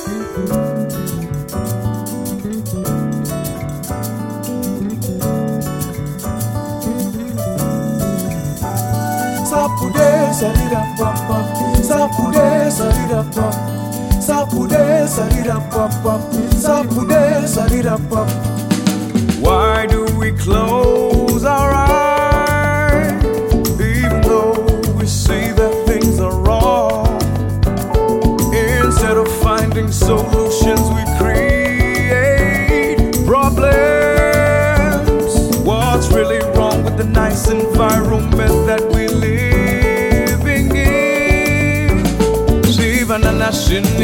Sapude sarira papa, sapude sarira papa, sapude sarira papa, sapude sarira papa. Why do we close our eyes, even though we see that things are wrong? Instead of finding solutions, we create problems. What's really wrong with the nice environment that we living in? Sivanana